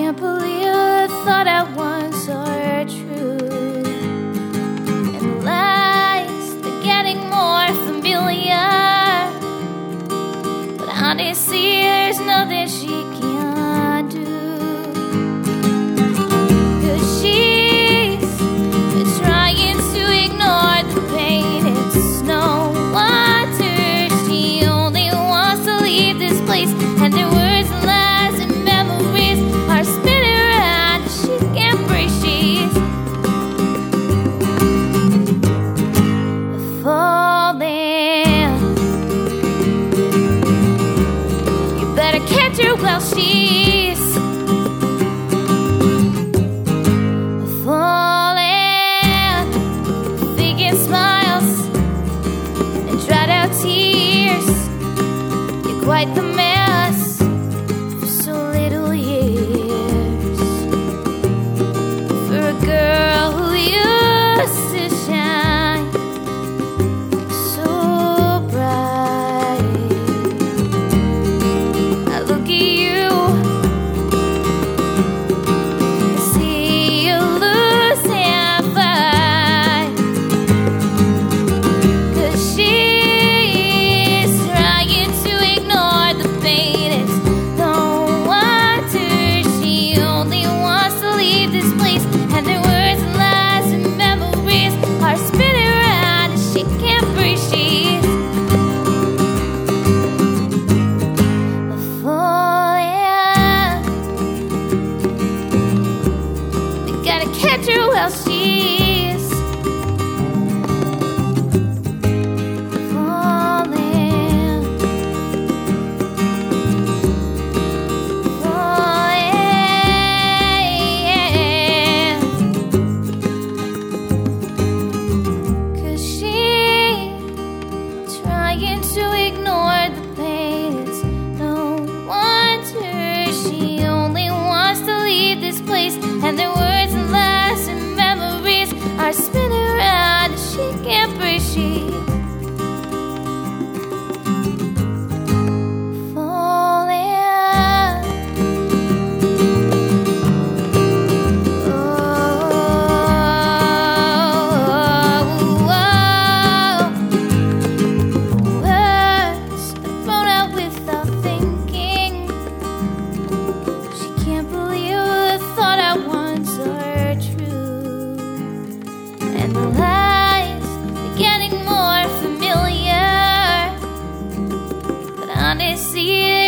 can't believe the thought I once are true. And the lies, they're getting more familiar. But honestly, there's nothing she can do. 'Cause she's been trying to ignore the pain. It's no wonder she only wants to leave this place. And there words and lies and memories are spinning around, and she can't breathe. She's falling. You better catch her while she's falling. Faking smiles and dried out tears. You're quite the mess for so little years. For a girl who used to shine so bright. I look at you and see you losing fight. 'Cause she's trying to ignore the pain. It's no wonder she only wants to leave this place. And the words and lies and memories are spinning around, and she can't breathe. She's falling. We gotta catch her while she's falling. Falling. 'Cause she's trying to ignore the pain. It's no wonder she only wants to leave this place. And the words and lies and memories are spinning around, and she can't breathe. She's falling. Words are thrown out without thinking. She can't believe the thought I once are true. And the lies are getting more familiar. But honestly,